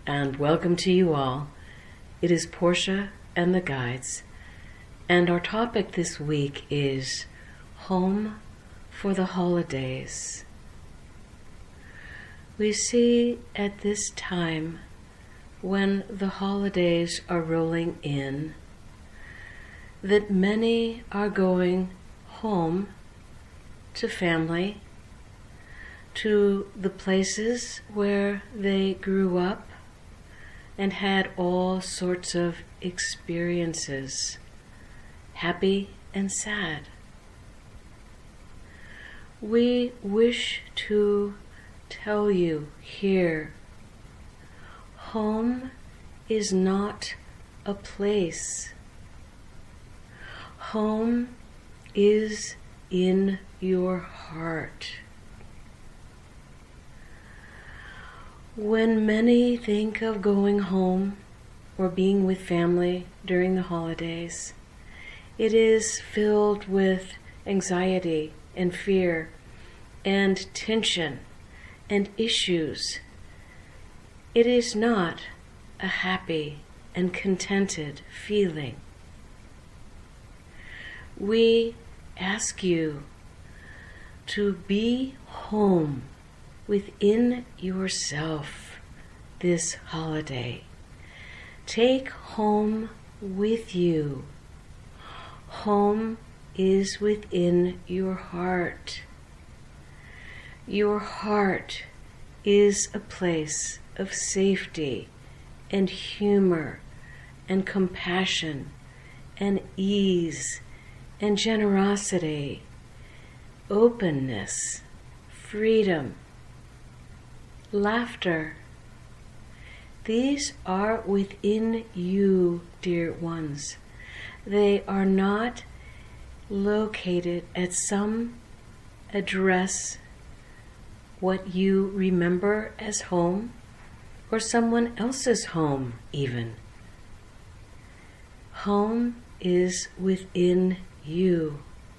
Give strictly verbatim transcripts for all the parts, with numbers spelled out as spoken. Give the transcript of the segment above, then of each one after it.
and welcome to you all. It is Portia and the Guides, and our topic this week is Home for the Holidays. We see at this time, when the holidays are rolling in, that many are going home to family, to the places where they grew up and had all sorts of experiences, happy and sad. We wish to tell you here, home is not a place. Home is in your heart. When many think of going home or being with family during the holidays, it is filled with anxiety and fear and tension and issues. It is not a happy and contented feeling. We ask you to be home within yourself this holiday. Take home with you. Home is within your heart. Your heart is a place of safety and humor and compassion and ease and generosity, openness, freedom, laughter. These are within you, dear ones. They are not located at some address, what you remember as home, or someone else's home even. Home is within you.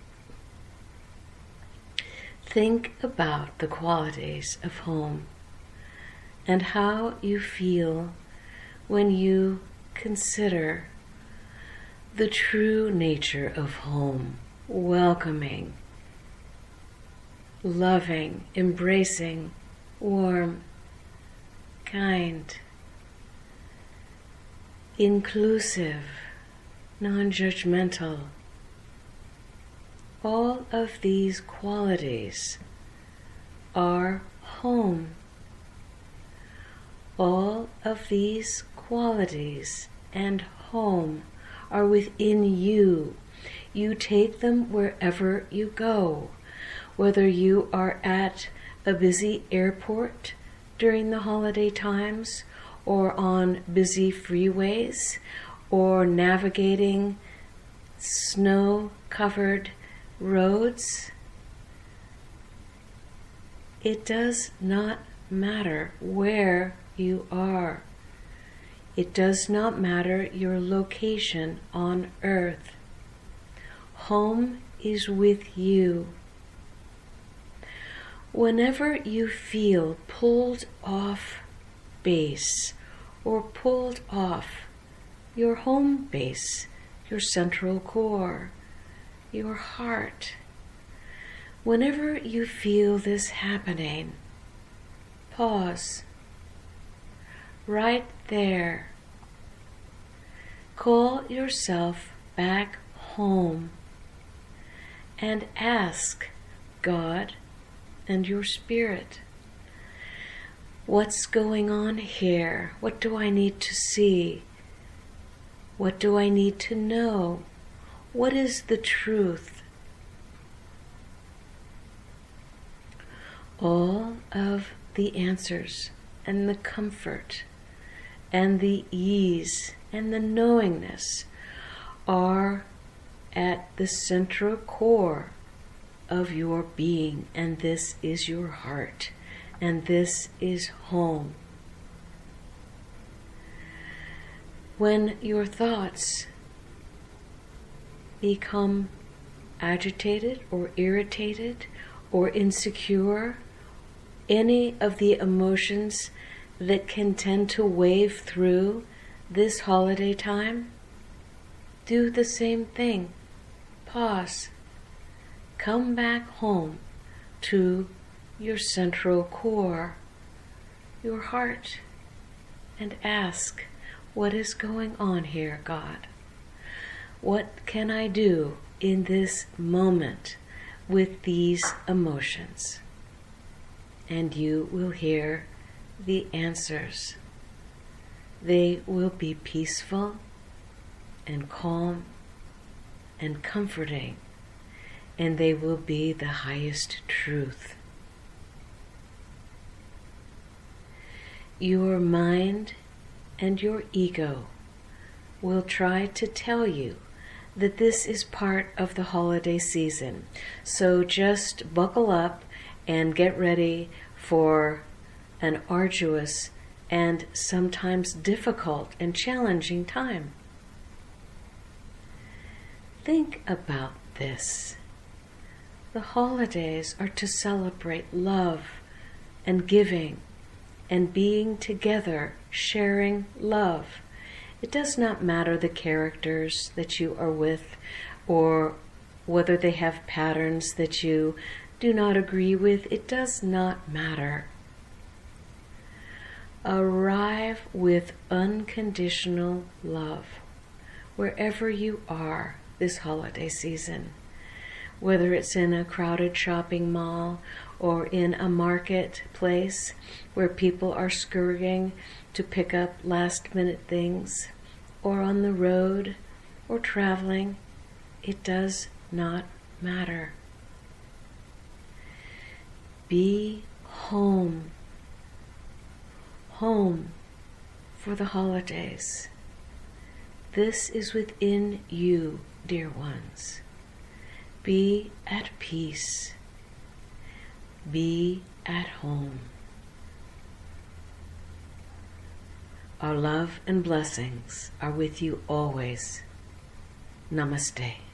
Think about the qualities of home and how you feel when you consider the true nature of home: welcoming, loving, embracing, warm, kind, inclusive, non-judgmental. All of these qualities are home. All of these qualities and home are within you. You take them wherever you go, whether you are at a busy airport during the holiday times, or on busy freeways, or navigating snow-covered roads. It does not matter where you are. It does not matter your location on earth. Home is with you. Whenever you feel pulled off base or pulled off your home base, your central core, your heart, whenever you feel this happening, pause right there. Call yourself back home and ask God and your spirit, what's going on here? What do I need to see? What do I need to know? What is the truth? All of the answers and the comfort and the ease and the knowingness are at the central core of your being, and this is your heart, and this is home. When your thoughts become agitated or irritated or insecure, any of the emotions that can tend to wave through this holiday time, do the same thing. Pause. Come back home to your central core, your heart, and ask, what is going on here, God? What can I do in this moment with these emotions? And you will hear the answers. They will be peaceful and calm and comforting, and they will be the highest truth. Your mind and your ego will try to tell you that this is part of the holiday season. So just buckle up and get ready for an arduous and sometimes difficult and challenging time. Think about this. The holidays are to celebrate love and giving and being together, sharing love. It does not matter the characters that you are with or whether they have patterns that you do not agree with. It does not matter. Arrive with unconditional love wherever you are this holiday season, whether it's in a crowded shopping mall or in a marketplace where people are scurrying to pick up last-minute things, or on the road or traveling. It does not matter. Be home. Home for the holidays. This is within you, dear ones. Be at peace. Be at home. Our love and blessings are with you always. Namaste.